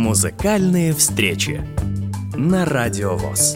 Музыкальные встречи на Радио ВОС.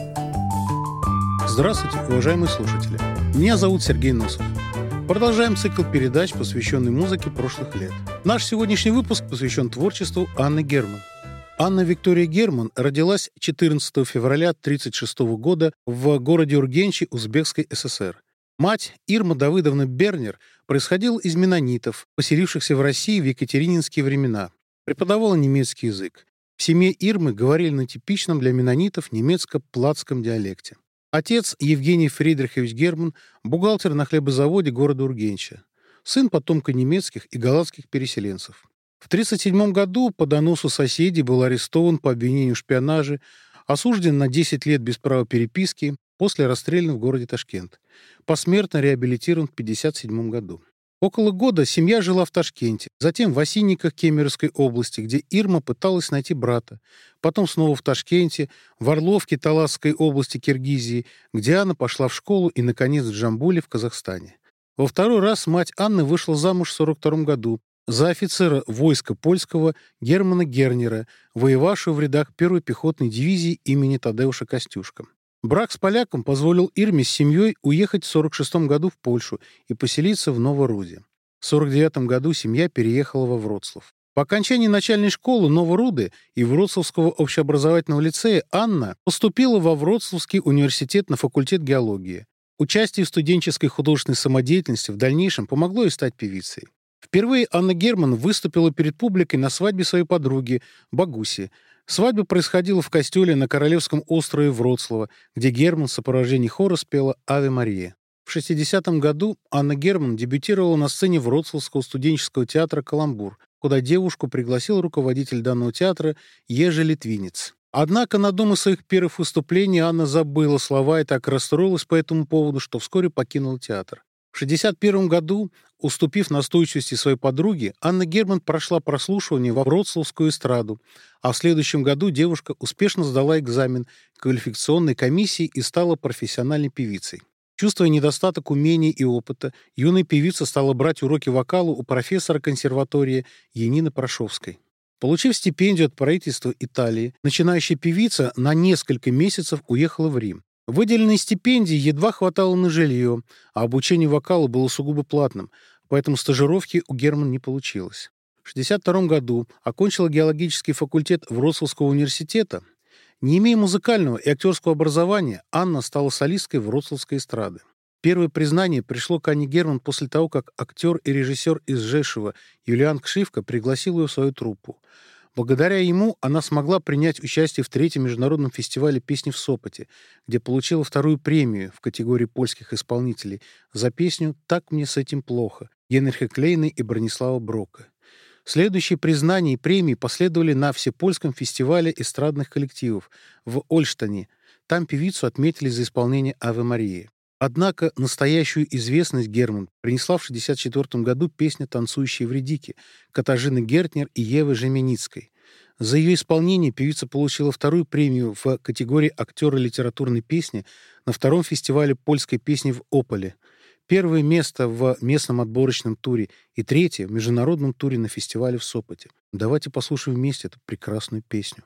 Здравствуйте, уважаемые слушатели. Меня зовут Сергей Носов. Продолжаем цикл передач, посвященный музыке прошлых лет. Наш сегодняшний выпуск посвящен творчеству Анны Герман. Анна Виктория Герман родилась 14 февраля 1936 года в городе Ургенчи Узбекской ССР. Мать Ирма Давыдовна Бернер происходила из меннонитов, поселившихся в России в екатерининские времена. Преподавала немецкий язык. В семье Ирмы говорили на типичном для меннонитов немецко-платском диалекте. Отец Евгений Фридрихович Герман – бухгалтер на хлебозаводе города Ургенча. Сын потомка немецких и голландских переселенцев. В 1937 году по доносу соседей был арестован по обвинению в шпионаже, осужден на 10 лет без права переписки, после расстрелян в городе Ташкент. Посмертно реабилитирован в 1957 году. Около года семья жила в Ташкенте, затем в Осинниках Кемеровской области, где Ирма пыталась найти брата, потом снова в Ташкенте, в Орловке Таласской области Киргизии, где Анна пошла в школу и, наконец, в Джамбуле в Казахстане. Во второй раз мать Анны вышла замуж в 1942 году за офицера войска польского Германа Гернера, воевавшего в рядах 1-й пехотной дивизии имени Тадеуша Костюшко. Брак с поляком позволил Ирме с семьей уехать в 1946 году в Польшу и поселиться в Новоруде. В 1949 году семья переехала во Вроцлав. По окончании начальной школы Новоруды и Вроцлавского общеобразовательного лицея Анна поступила во Вроцлавский университет на факультет геологии. Участие в студенческой художественной самодеятельности в дальнейшем помогло ей стать певицей. Впервые Анна Герман выступила перед публикой на свадьбе своей подруги Багуси. Свадьба происходила в костеле на Королевском острове Вроцлава, где Герман в сопровождении хора спела «Аве Мария». В 1960 году Анна Герман дебютировала на сцене Вроцлавского студенческого театра «Каламбур», куда девушку пригласил руководитель данного театра Ежи Литвинец. Однако на одном из своих первых выступлений Анна забыла слова и так расстроилась по этому поводу, что вскоре покинула театр. В 1961 году, уступив настойчивости своей подруги, Анна Герман прошла прослушивание во Вроцлавскую эстраду, а в следующем году девушка успешно сдала экзамен квалификационной комиссии и стала профессиональной певицей. Чувствуя недостаток умений и опыта, юная певица стала брать уроки вокала у профессора консерватории Янины Прошовской. Получив стипендию от правительства Италии, начинающая певица на несколько месяцев уехала в Рим. Выделенной стипендии едва хватало на жилье, а обучение вокалу было сугубо платным, поэтому стажировки у Герман не получилось. В 1962 году окончила геологический факультет Вроцлавского университета. Не имея музыкального и актерского образования, Анна стала солисткой Вроцлавской эстрады. Первое признание пришло к Анне Герман после того, как актер и режиссер из Жешува Юлиан Кшивко пригласил ее в свою труппу. Благодаря ему она смогла принять участие в 3-м международном фестивале песни в Сопоте, где получила 2-ю премию в категории польских исполнителей за песню «Так мне с этим плохо» Генриха Клейна и Бронислава Брока. Следующие признания и премии последовали на Всепольском фестивале эстрадных коллективов в Ольштине. Там певицу отметили за исполнение «Аве Марии». Однако настоящую известность Герман принесла в 1964 году песня «Танцующие вредики» Катажины Гертнер и Евы Жеменицкой. За ее исполнение певица получила 2-ю премию в категории актера литературной песни на 2-м фестивале польской песни в Ополе, 1-е место в местном отборочном туре и 3-е в международном туре на фестивале в Сопоте. Давайте послушаем вместе эту прекрасную песню.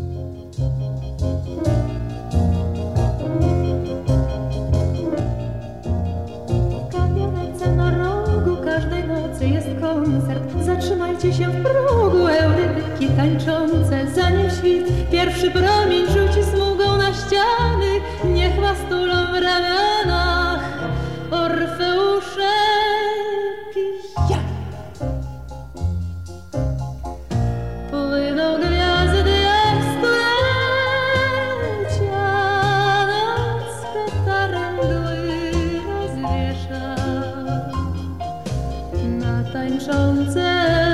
Zatrzymajcie się w progu, eurydyki tańczące, zanim świt pierwszy promień rzuci smugą na ściany, niech was tulą w ramionach Orfeusze pijani. Płyną gwiazdy jak stulecia, noc petarem mgły rozwiesza na tańczące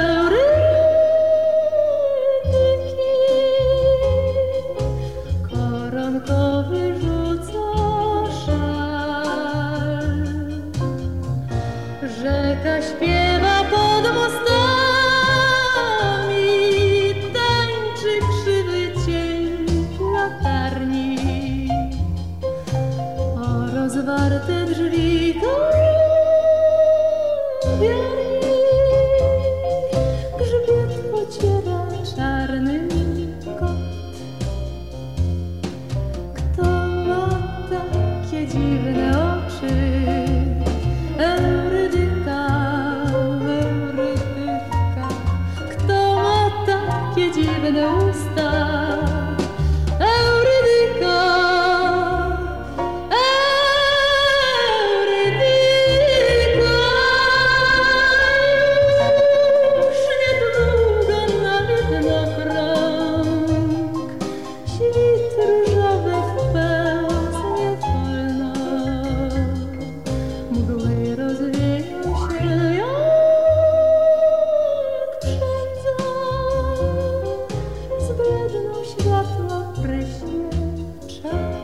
rzeka śpiewa pod mostami, tańczy krzywy cień latarni, o rozwarte drzwi kawiarni dziwne usta. Eurydyka, Eurydyka, już niedługo na widnokrąg świt różowy w pełznie wolno. Mgły rozwieją się jak przędza, zbledną światło pryśnie czar.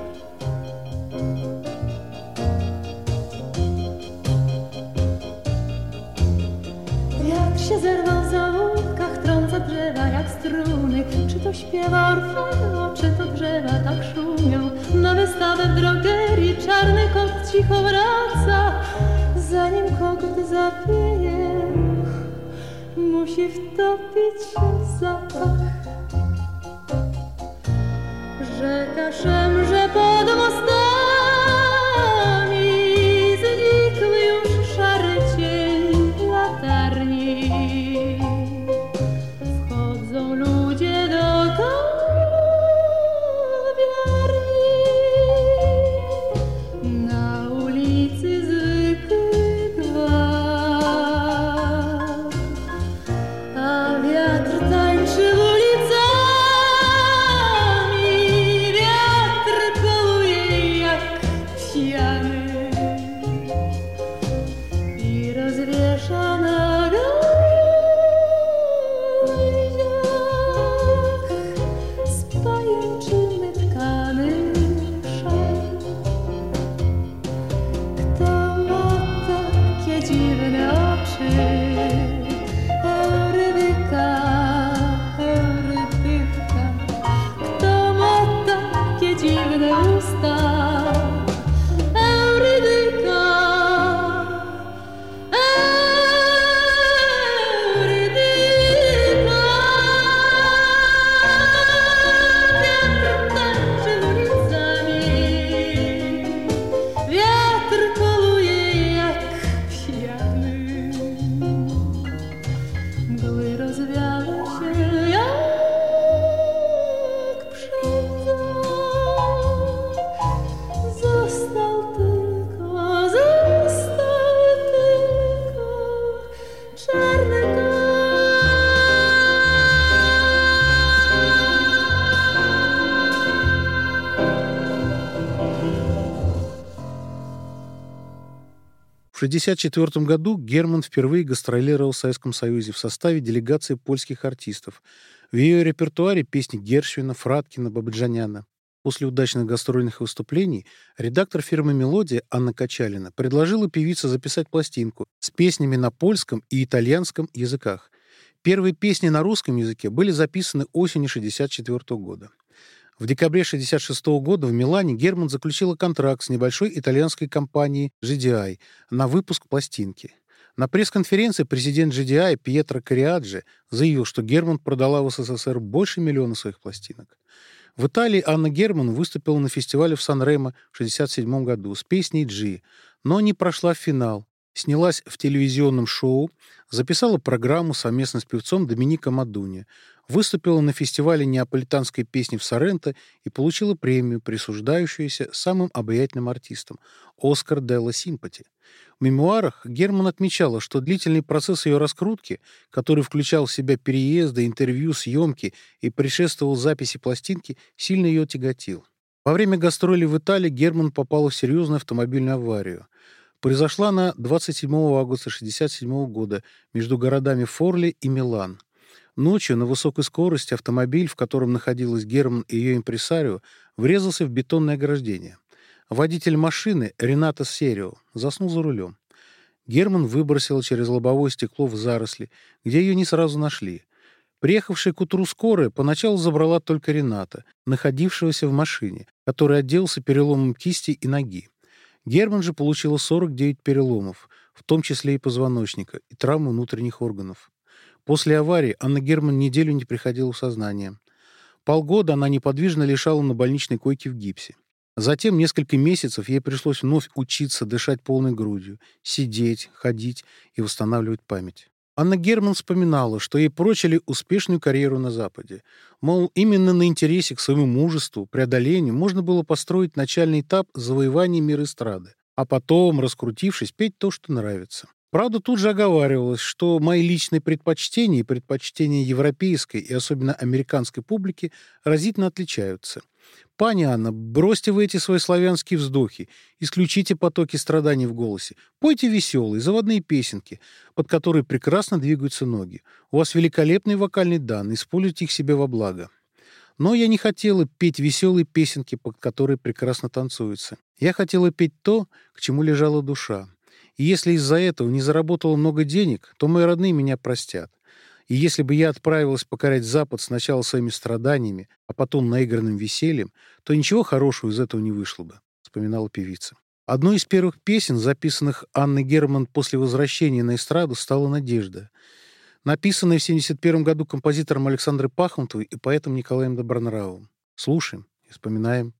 Wiatr się zerwał w zaułkach, trąca drzewa jak struny. Czy to śpiewa Orfeo, czy to drzewa tak szumią? Na wystawę w drogerii czarny kot cicho wraca. Zanim kogut zapieje, musi wtopić się w zapach. Rzeka szemrze pod mostami, znikły już szary cień latarni. Wchodzą ludzie do kawiarni. Na ulicy zwykły gwar, a wiatr tańczy ulicami. Wiatr kołuje jak pijany i rozwiesza na gałęziach z pajęczyny tkany szal. Kto ma takie dziwne oczy? Eurydyka, Eurydyka. Kto ma takie dziwne usta? Eurydyka, Eurydyka. Wiatr tańczy ulicami, wiatr koluje jak pijany. Mgły rozwiały się jak przędza. Został tylko czarny kot. В 1964 году Герман впервые гастролировал в Советском Союзе в составе делегации польских артистов. В ее репертуаре песни Гершвина, Фраткина, Бабаджаняна. После удачных гастрольных выступлений редактор фирмы «Мелодия» Анна Качалина предложила певице записать пластинку с песнями на польском и итальянском языках. Первые песни на русском языке были записаны осенью 1964 года. В декабре 1966 года в Милане Герман заключила контракт с небольшой итальянской компанией GDI на выпуск пластинки. На пресс-конференции президент GDI Пьетро Кариаджи заявил, что Герман продала в СССР больше миллиона своих пластинок. В Италии Анна Герман выступила на фестивале в Сан-Ремо в 1967 году с песней «Джи», но не прошла в финал. Снялась в телевизионном шоу, записала программу совместно с певцом Доменико Мадуни, выступила на фестивале неаполитанской песни в Соренто и получила премию, присуждающуюся самым обаятельным артистам – «Оскар де ла Симпати». В мемуарах Герман отмечала, что длительный процесс ее раскрутки, который включал в себя переезды, интервью, съемки и предшествовал записи пластинки, сильно ее тяготил. Во время гастролей в Италии Герман попала в серьезную автомобильную аварию. Произошла она 27 августа 1967 года между городами Форли и Милан. Ночью на высокой скорости автомобиль, в котором находилась Герман и ее импресарио, врезался в бетонное ограждение. Водитель машины, Ренато Серио, заснул за рулем. Герман выбросила через лобовое стекло в заросли, где ее не сразу нашли. Приехавшая к утру скорая поначалу забрала только Рената, находившегося в машине, который отделался переломом кисти и ноги. Герман же получила 49 переломов, в том числе и позвоночника, и травмы внутренних органов. После аварии Анна Герман неделю не приходила в сознание. Полгода она неподвижно лежала на больничной койке в гипсе. Затем несколько месяцев ей пришлось вновь учиться дышать полной грудью, сидеть, ходить и восстанавливать память. Анна Герман вспоминала, что ей прочили успешную карьеру на Западе. Мол, именно на интересе к своему мужеству, преодолению можно было построить начальный этап завоевания мира эстрады, а потом, раскрутившись, петь то, что нравится. Правда, тут же оговаривалось, что мои личные предпочтения и предпочтения европейской и особенно американской публики разительно отличаются. Пани Анна, бросьте вы эти свои славянские вздохи, исключите потоки страданий в голосе, пойте веселые, заводные песенки, под которые прекрасно двигаются ноги. У вас великолепные вокальные данные, используйте их себе во благо. Но я не хотела петь веселые песенки, под которые прекрасно танцуются. Я хотела петь то, к чему лежала душа. И если из-за этого не заработала много денег, то мои родные меня простят. И если бы я отправилась покорять Запад сначала своими страданиями, а потом наигранным весельем, то ничего хорошего из этого не вышло бы, вспоминала певица. Одной из первых песен, записанных Анной Герман после возвращения на эстраду, стала «Надежда», написанная в 1971 году композитором Александрой Пахмутовой и поэтом Николаем Добронравовым. Слушаем и вспоминаем.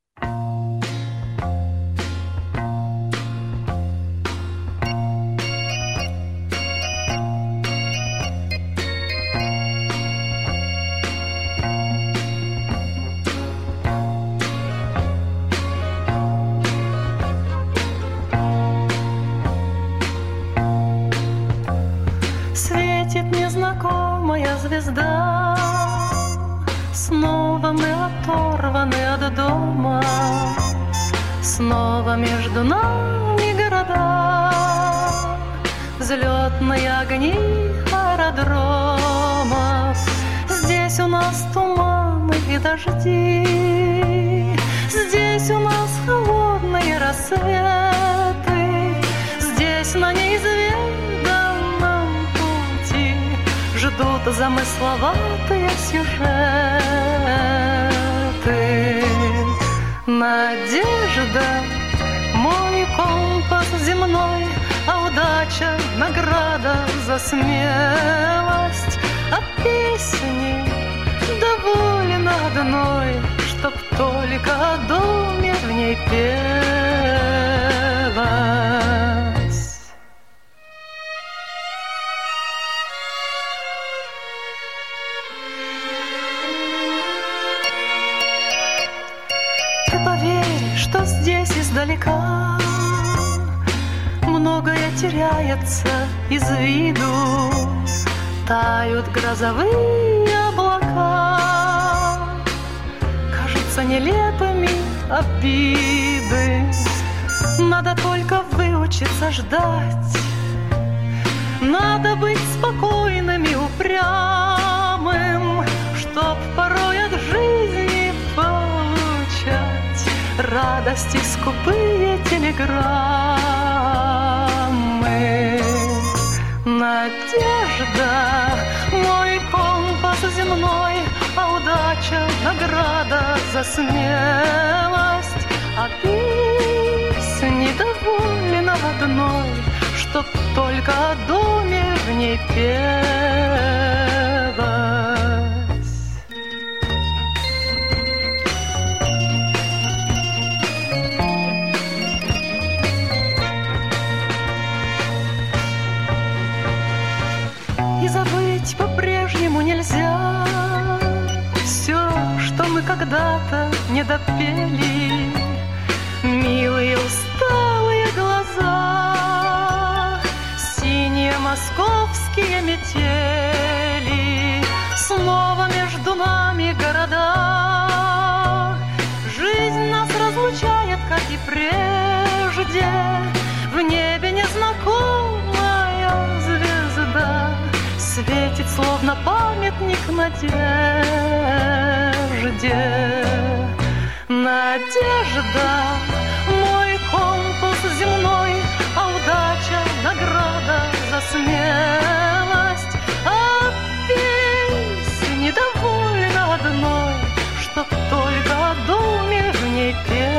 Незнакомая звезда, снова мы оторваны от дома, снова между нами города, взлетные огни аэродромов. Здесь у нас туманы и дожди, здесь у нас холодные рассветы, здесь на неизведанном пути ждут замысловатые сюжеты. Надежда, мой компас земной, а удача — награда за смелость. А песни доволен одной, чтоб только о доме в ней пелось. Ты поверь, что здесь издалека многое теряется из виду, тают грозовые облака, кажутся нелепыми обиды. Надо только выучиться ждать, надо быть спокойным и упрямым, чтоб порой от жизни получать радости скупые телеграммы. Надежда, мой компас земной, а удача — награда за смелость. А песни доволен одной, чтоб только о доме в ней пелось. И забыть по-прежнему нельзя все, что мы когда-то не допели. Милые усталые глаза, синие московские метели, снова между нами города. Жизнь нас разлучает, как и прежде, в небе незнакомая звезда светит, словно памятник надежде. Надежда, мой компас земной, а удача — награда за смелость. А песни довольно одной, чтоб только о доме в ней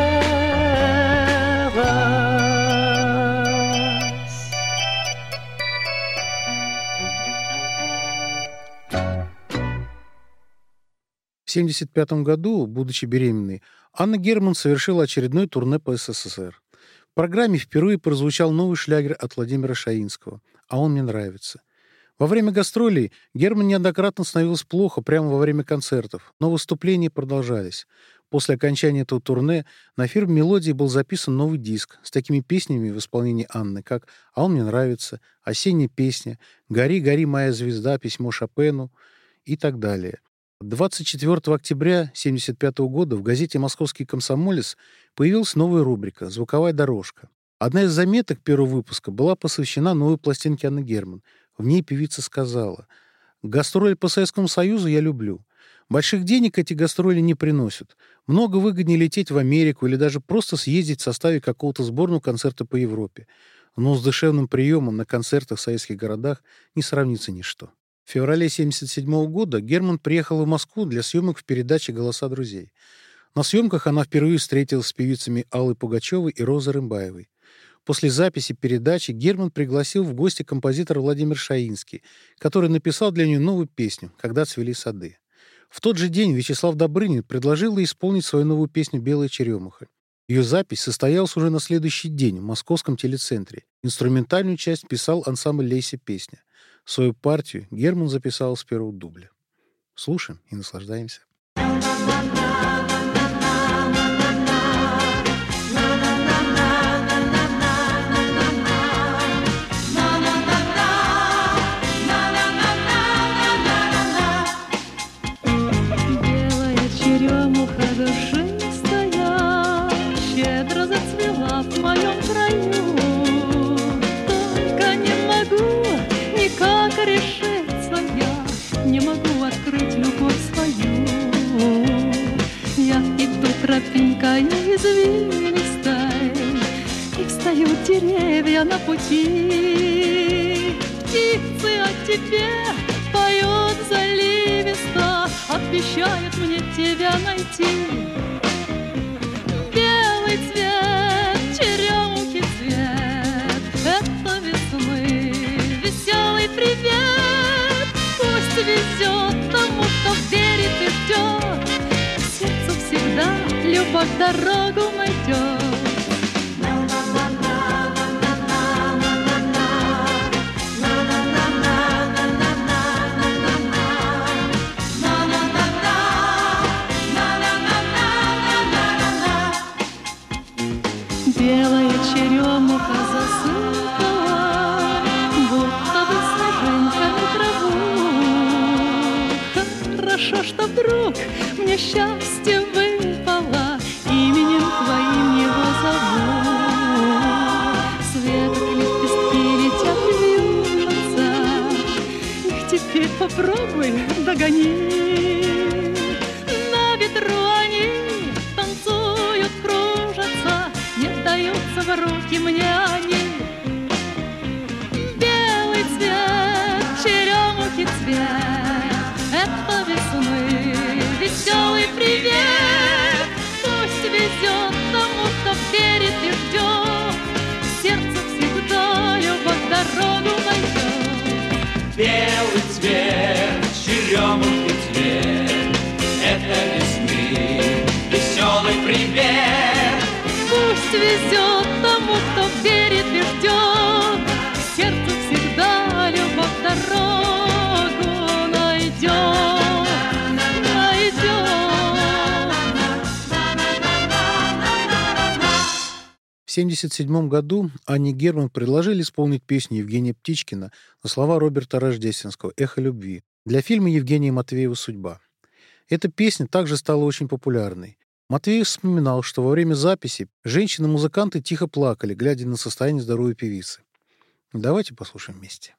пелось. В 1975 году, будучи беременной, Анна Герман совершила очередное турне по СССР. В программе впервые прозвучал новый шлягер от Владимира Шаинского «А он мне нравится». Во время гастролей Герман неоднократно становился плохо прямо во время концертов, но выступления продолжались. После окончания этого турне на фирме «Мелодии» был записан новый диск с такими песнями в исполнении Анны, как «А он мне нравится», «Осенняя песня», «Гори, гори, моя звезда», «Письмо Шопену» и так далее. 24 октября 1975 года в газете «Московский комсомолец» появилась новая рубрика «Звуковая дорожка». Одна из заметок первого выпуска была посвящена новой пластинке Анны Герман. В ней певица сказала: «Гастроли по Советскому Союзу я люблю. Больших денег эти гастроли не приносят. Много выгоднее лететь в Америку или даже просто съездить в составе какого-то сборного концерта по Европе. Но с душевным приемом на концертах в советских городах не сравнится ничто». В феврале 1977 года Герман приехала в Москву для съемок в передаче «Голоса друзей». На съемках она впервые встретилась с певицами Аллой Пугачевой и Розой Рымбаевой. После записи передачи Герман пригласил в гости композитора Владимир Шаинский, который написал для нее новую песню «Когда цвели сады». В тот же день Вячеслав Добрынин предложил ей исполнить свою новую песню «Белая черемуха». Ее запись состоялась уже на следующий день в Московском телецентре. Инструментальную часть писал ансамбль «Лейся песня». Свою партию Герман записал с первого дубля. Слушаем и наслаждаемся. Белая черемуха душистая щедро зацвела в моем краю. Только не могу никак решиться я, не могу открыть любовь свою. Я иду тропинкой извилистой, и встают деревья на пути. Птицы о тебе поют заливисто, обещают мне тебя найти. Белый цвет, черемухи цвет, это весны веселый привет. Пусть везет тому, кто верит и ждет, сердцу всегда любовь дорогу найдет. Белая черемуха засыпала, будто бы снежинками траву. Хорошо, что вдруг мне счастье выпало, именем твоим его зову. Светок лепестки летят, вьюжатся, их теперь попробуй догони. На ветру они танцуют, кружатся, не даются в руки мне они. Белый цвет, черемухи цвет, это весны веселый привет. Пусть везет тому, кто верит и ждет, сердце всегда любовь дорогу найдет. Белый цвет, черемухи цвет, это весны веселый привет. Пусть везет тому, кто верит и ждет, сердце всегда любовь дорогу найдет, найдет. В 1977 году Анне Герман предложили исполнить песню Евгения Птичкина на слова Роберта Рождественского «Эхо любви» для фильма Евгения Матвеева «Судьба». Эта песня также стала очень популярной. Матвеев вспоминал, что во время записи женщины-музыканты тихо плакали, глядя на состояние здоровья певицы. Давайте послушаем вместе.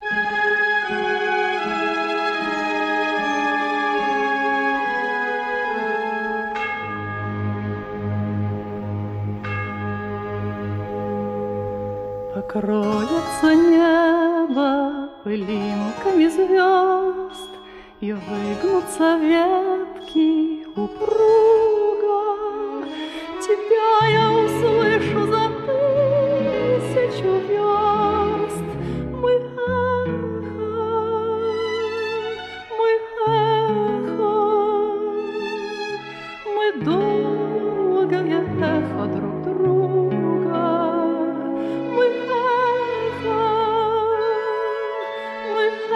Покроется небо пылинками звезд, и выгнутся ветки упруго. Тебя я услышу за 1000 верст. Мы эхо, мы долгое эхо друг друга. Мы эхо, мы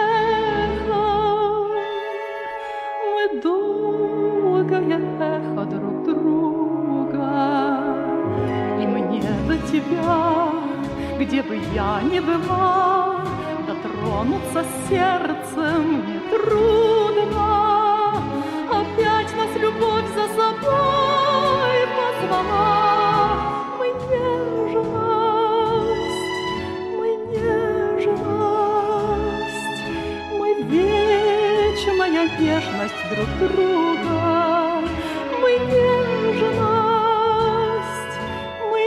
где бы я ни была, дотронуться сердцем нетрудно. Опять нас любовь за собой позвала. Мы нежность, мы вечная нежность друг друга. Мы нежность, мы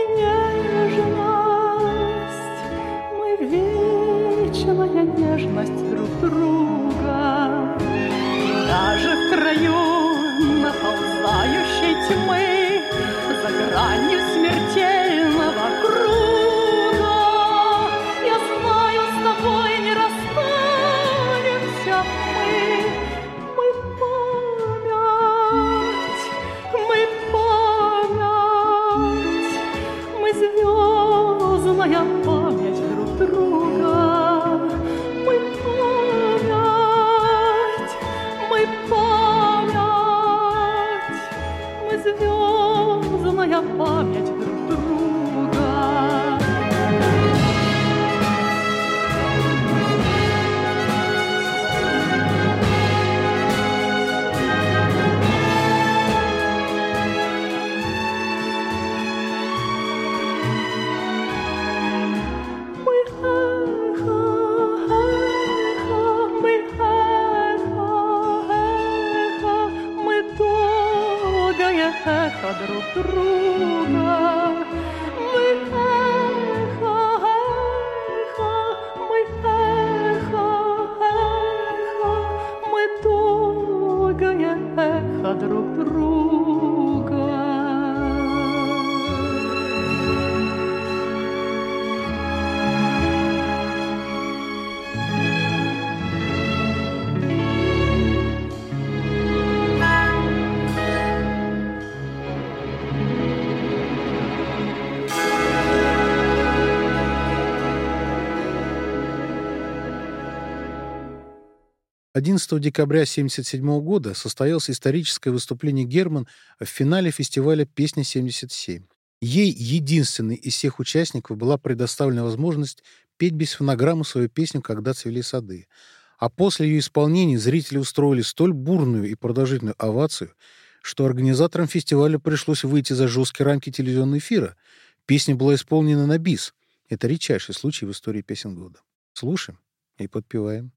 вечная нежность друг друга. Даже в краю наползающей тьмы, за гранью смертельного круга, я знаю, с тобой не расстанемся мы память, мы звездная память друг друга. Мы память, мы звездная память друг друга. Эхо друг друга, мы эхо, мы долгое эхо друг друга. — 11 декабря 1977 года состоялось историческое выступление Герман в финале фестиваля «Песня-77». Ей, единственной из всех участников, была предоставлена возможность петь без фонограммы свою песню «Когда цвели сады». А после ее исполнения зрители устроили столь бурную и продолжительную овацию, что организаторам фестиваля пришлось выйти за жесткие рамки телевизионного эфира. Песня была исполнена на бис. Это редчайший случай в истории песен года. Слушаем и подпеваем.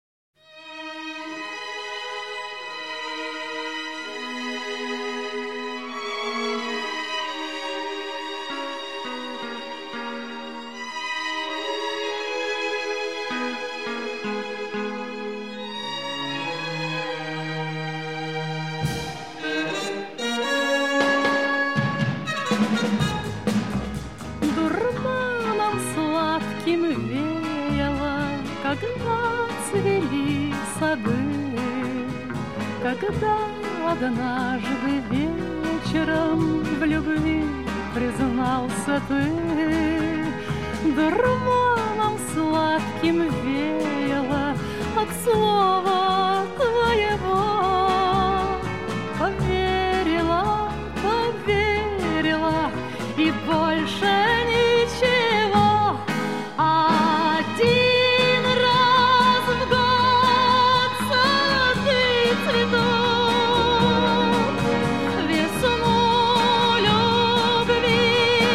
Когда однажды вечером в любви признался ты, дурманом сладким веяло от слова твоего. Поверила и больше ничего. Один раз в год сады цветут, весну любви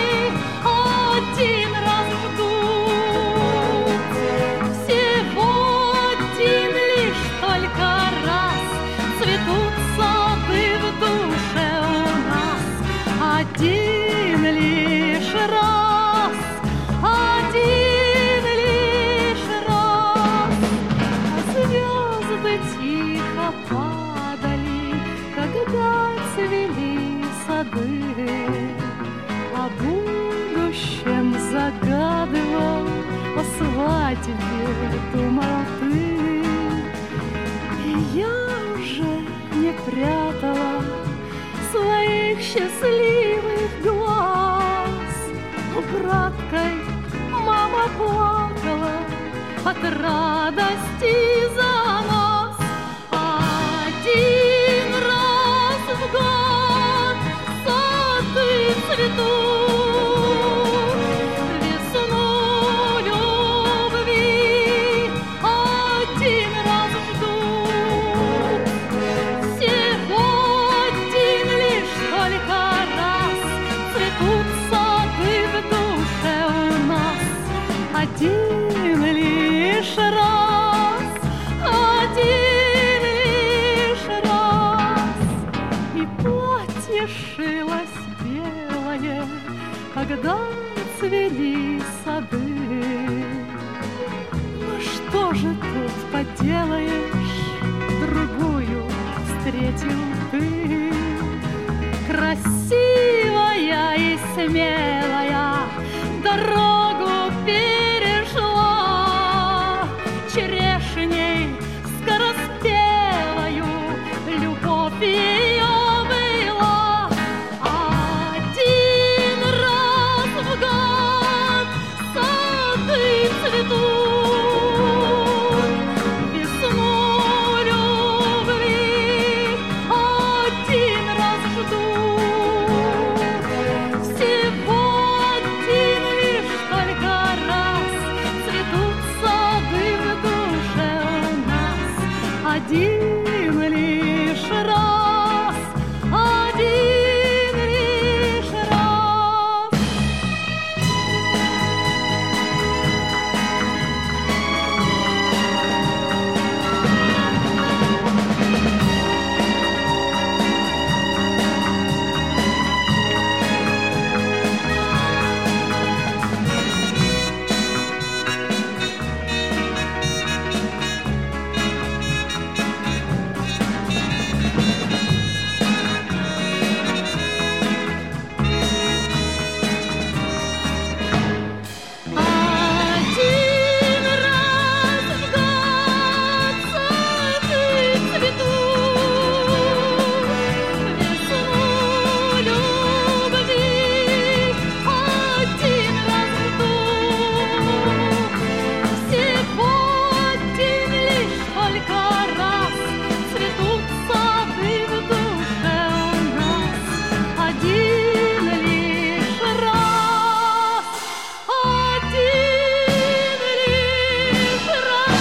один раз ждут. Всего один лишь только раз цветут сады в душе у нас. Один лишь раз, один лишь раз. Звезды тихо падали, когда цвели сады. О будущем загадывал, о свадьбе думал ты. И я уже не прятала своих счастливых глаз. Украдкой мама плакала от радости за нас. Один раз в год сады цветут, весну когда цвели сады. Ну что же тут поделаешь, другую встретил ты. Красивая и смелая дорогу перешла, черешней скороспелою любовь ее была. Один раз в год сады цветут, весну любви один раз ждут. Всего один лишь только раз цветут сады в душе у нас. Один лишь раз, один лишь раз. Один раз в год сады цветут, весну любви один раз ждут. Всего один лишь только раз цветут сады в душе у нас. Один лишь раз, один лишь раз.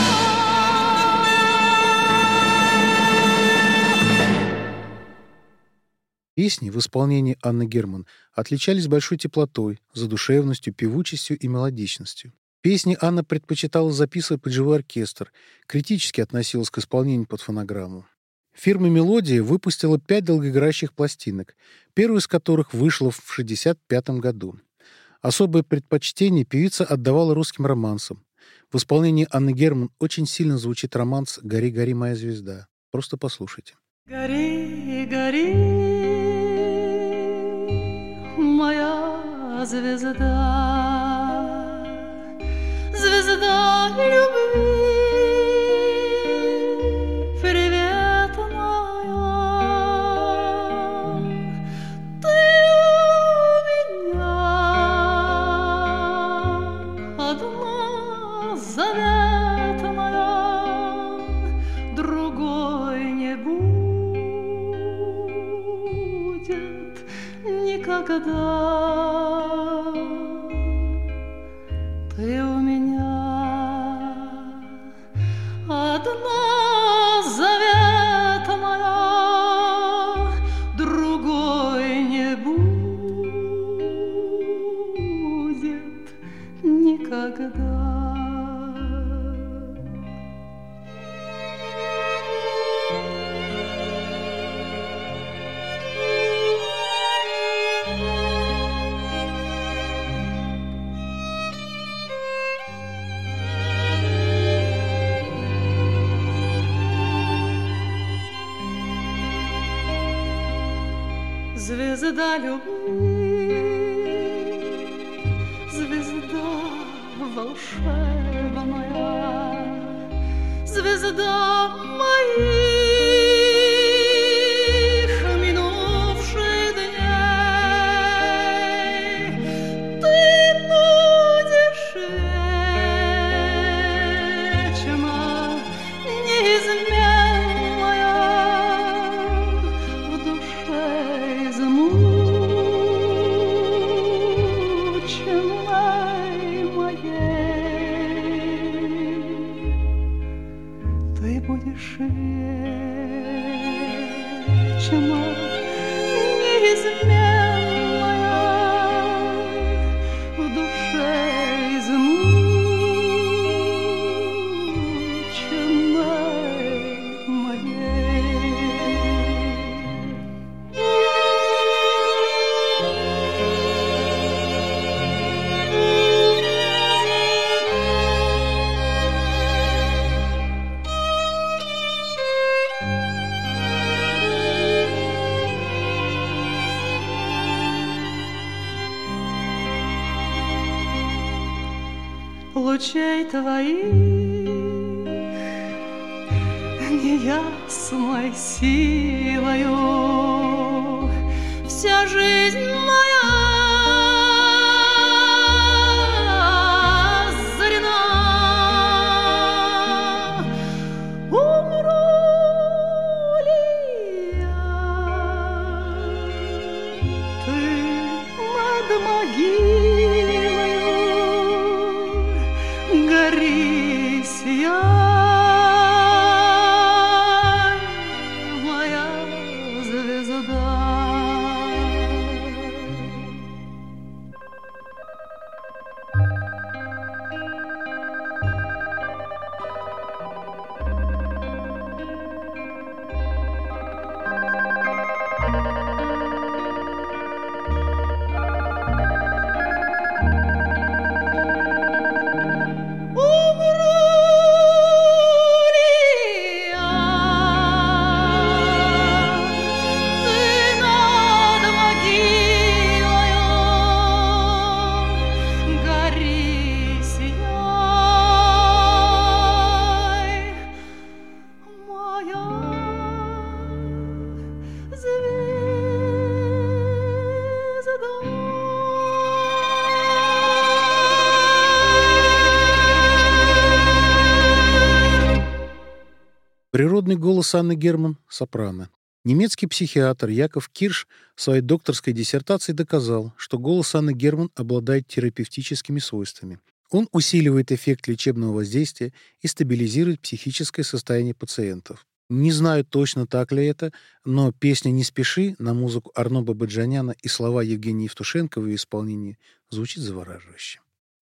Песни в исполнении Анны Герман отличались большой теплотой, задушевностью, певучестью и мелодичностью. Песни Анна предпочитала записывать под живой оркестр, критически относилась к исполнению под фонограмму. Фирма «Мелодия» выпустила 5 долгоиграющих пластинок, первую из которых вышла в 1965 году. Особое предпочтение певица отдавала русским романсам. В исполнении Анны Герман очень сильно звучит романс «Гори, гори, моя звезда». Просто послушайте. Гори, гори, моя звезда, звезда любви, привет моя. Ты у меня одна заветная, другой не будет никогда. Ты у меня одна заветная, другой не будет никогда. Звезда любви, звезда волшебная, звезда моих минувших дней. Ты будешь вечно неизменная в душе измученной моей. Ты будешь вечно неизменная в душе измученной моей. лучей твоих неясной силою вся жизнь моя озарена. Умру ли я, ты над могилою гори, сияй, моя звезда. Природный голос Анны Герман – сопрано. Немецкий психиатр Яков Кирш в своей докторской диссертации доказал, что голос Анны Герман обладает терапевтическими свойствами. Он усиливает эффект лечебного воздействия и стабилизирует психическое состояние пациентов. Не знаю точно, так ли это, но песня «Не спеши» на музыку Арно Бабаджаняна и слова Евгения Евтушенко в ее исполнении звучит завораживающе.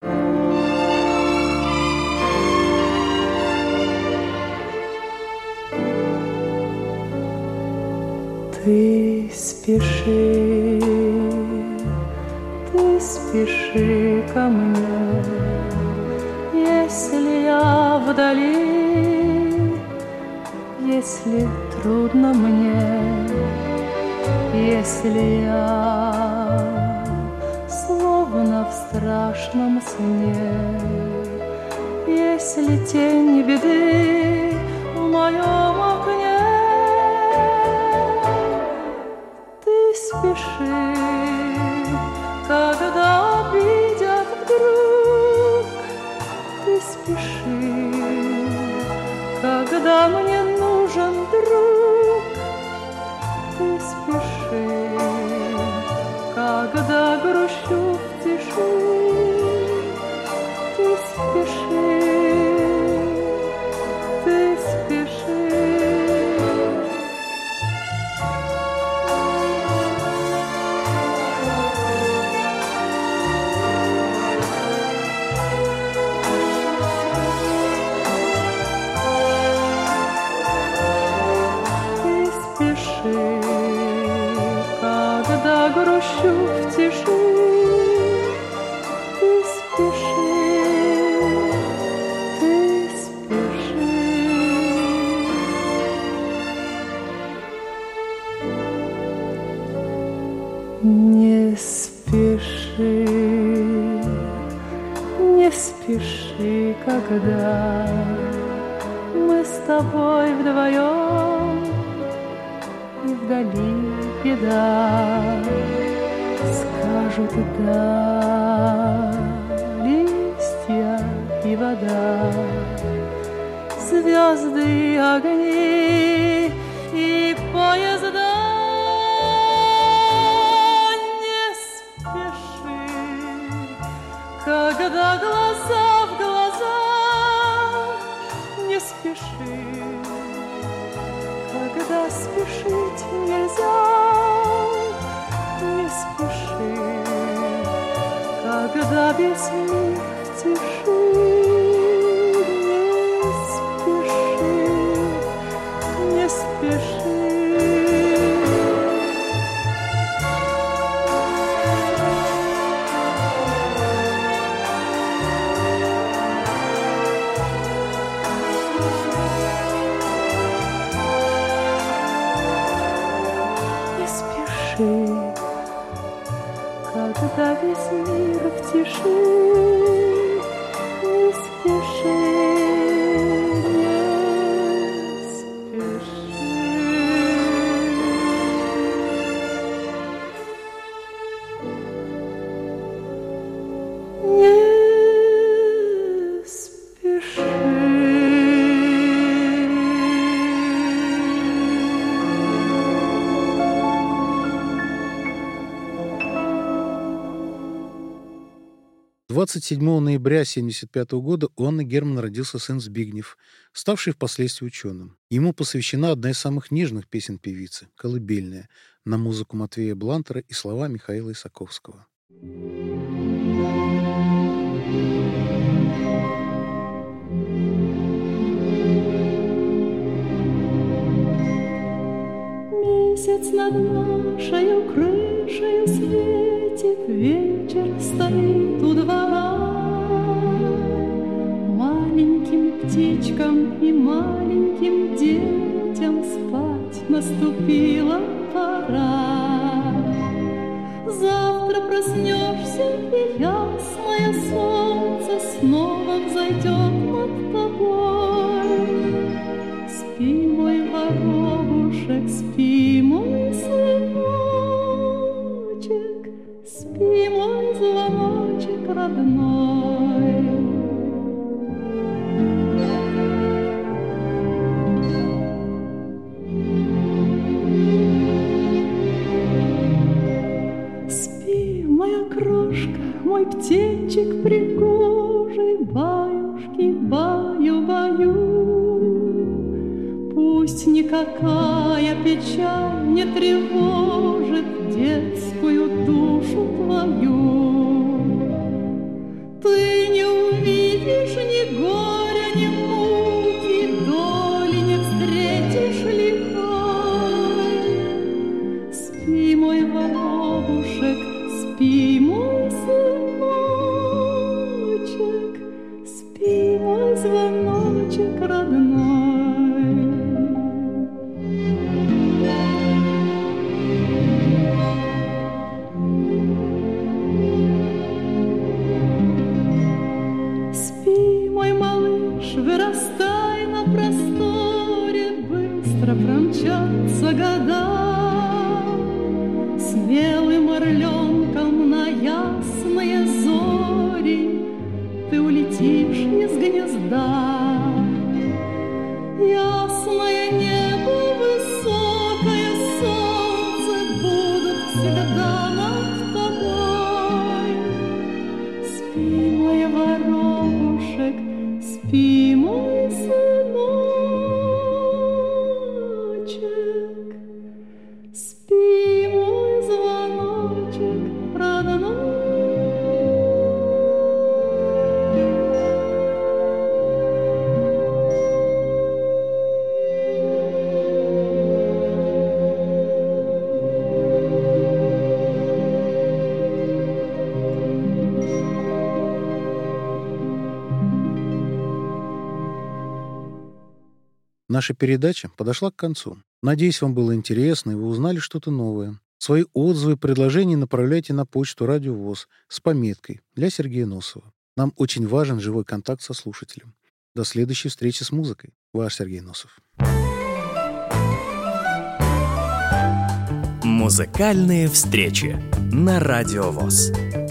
Ты спеши ко мне, если я вдали, если трудно мне, если я словно в страшном сне, если тень беды в моем окне. Спеши, когда обидят вдруг. Ты спеши, когда мне нужен друг. Ты спеши, когда грущу в тиши. Ты спеши, ты спеши. Грущу в тиши, ты спеши, ты спеши. Не спеши, не спеши, когда мы с тобой вдвоем и вдали беда. Скажут да, листья и вода, звезды и огни и поезда. Не спеши, когда глаза в глаза. Не спеши, когда спешить нельзя. Не спеши, когда весь мир в тиши. Не спеши, не спеши. Когда весь мир в тиши. Не 27 ноября 1975 года у Анны Герман родился сын Збигнев, ставший впоследствии ученым. Ему посвящена одна из самых нежных песен певицы «Колыбельная» на музыку Матвея Блантера и слова Михаила Исаковского. Месяц над нашей крышей светит, вечер стоит у двора. Маленьким птичкам и маленьким детям спать наступила пора. Завтра проснешься, и ясное солнце снова взойдет над тобой. Спи, мой воробушек, спи, мой сыночек, спи, мой звоночек родной. Спи, моя крошка, мой птенчик пригожий, баюшки, баю-баю. Пусть никакая печаль не тревожит детскую душу твою. Ты не увидишь ни горя, ни муки, доли не встретишь лихой. Спи, мой воробушек, спи, мой сыночек, спи, мой звоночек родной. Вырастай на просторе, быстро промчатся года. Смелым орленком на ясные зори ты улетишь из гнезда. Ясное небо, высокое солнце будут всегда над тобой. Спи, мой воробушек, спи, мой сыночек, спи, мой звоночек родной. Наша передача подошла к концу. Надеюсь, вам было интересно, и вы узнали что-то новое. Свои отзывы и предложения направляйте на почту Радио ВОС с пометкой «Для Сергея Носова». Нам очень важен живой контакт со слушателем. До следующей встречи с музыкой. Ваш Сергей Носов. Музыкальные встречи на Радио ВОС.